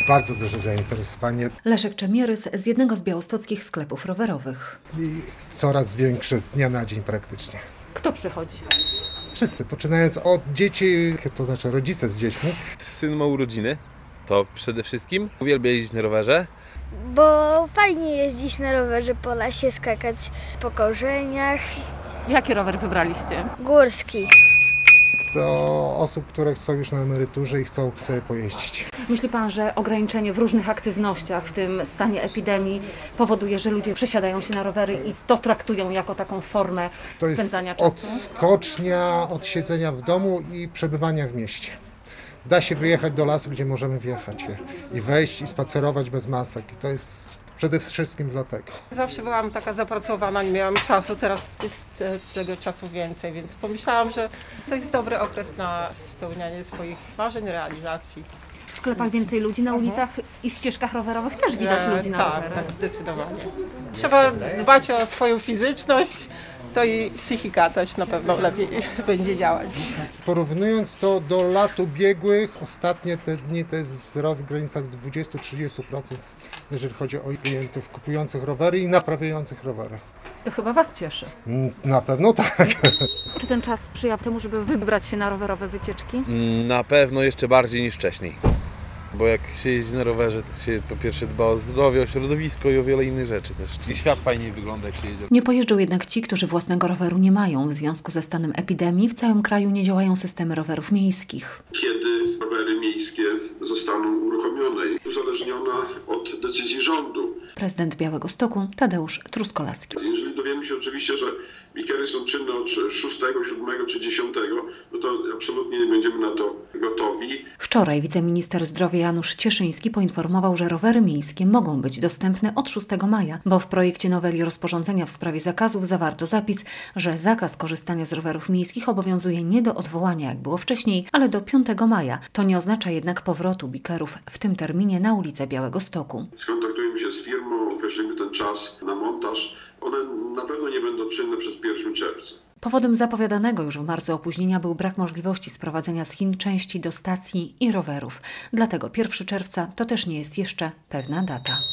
bardzo duże zainteresowanie Leszek Czemierys z jednego z białostockich sklepów rowerowych. i coraz większe z dnia na dzień praktycznie. Kto przychodzi? Wszyscy, poczynając od dzieci, to znaczy rodzice z dziećmi. Syn ma urodziny, to przede wszystkim uwielbia jeździć na rowerze. Bo fajnie jeździć na rowerze po lesie, skakać po korzeniach. Jakie rowery wybraliście? Górski. Do osób, które są już na emeryturze i chcą sobie pojeździć. Myśli pan, że ograniczenie w różnych aktywnościach w tym stanie epidemii powoduje, że ludzie przesiadają się na rowery i to traktują jako taką formę To jest spędzania czasu? odskocznia od siedzenia w domu i przebywania w mieście. Da się wyjechać do lasu, gdzie możemy wjechać i wejść i spacerować bez masek. I to jest przede wszystkim dlatego. Zawsze byłam taka zapracowana, nie miałam czasu, teraz jest tego czasu więcej, więc pomyślałam, że to jest dobry okres na spełnianie swoich marzeń, realizacji. W sklepach więcej ludzi, na ulicach i ścieżkach rowerowych też widać ludzi na rowerach. Tak, zdecydowanie. Trzeba dbać o swoją fizyczność, to i psychika też na pewno lepiej będzie działać. Porównując to do lat ubiegłych, ostatnie te dni to jest wzrost w granicach 20-30%, jeżeli chodzi o klientów kupujących rowery i naprawiających rowery. To chyba was cieszy. Na pewno tak. Czy ten czas sprzyja temu, żeby wybrać się na rowerowe wycieczki? Na pewno jeszcze bardziej niż wcześniej. Bo jak się jeździ na rowerze, to się po pierwsze dba o zdrowie, o środowisko i o wiele innych rzeczy też. I świat fajniej wygląda, jak się jedzie. Nie pojeżdżą jednak ci, którzy własnego roweru nie mają. W związku ze stanem epidemii w całym kraju nie działają systemy rowerów miejskich. Kiedy rowery miejskie zostaną uruchomione i uzależniona od decyzji rządu. Prezydent Białegostoku Tadeusz Truskolaski. Jeżeli dowiemy się oczywiście, że bikery są czynne od 6, 7 czy 10, no to absolutnie nie będziemy na to gotowi. Wczoraj wiceminister zdrowia Janusz Cieszyński poinformował, że rowery miejskie mogą być dostępne od 6 maja, bo w projekcie noweli rozporządzenia w sprawie zakazów zawarto zapis, że zakaz korzystania z rowerów miejskich obowiązuje nie do odwołania, jak było wcześniej, ale do 5 maja. To nie oznacza jednak powrotu bikerów w tym terminie na ulicę Białegostoku. Skontaktujemy się z firmą, określimy ten czas na montaż. One na pewno nie będą czynne przed 1 czerwca. Powodem zapowiadanego już w marcu opóźnienia był brak możliwości sprowadzenia z Chin części do stacji i rowerów. Dlatego 1 czerwca to też nie jest jeszcze pewna data.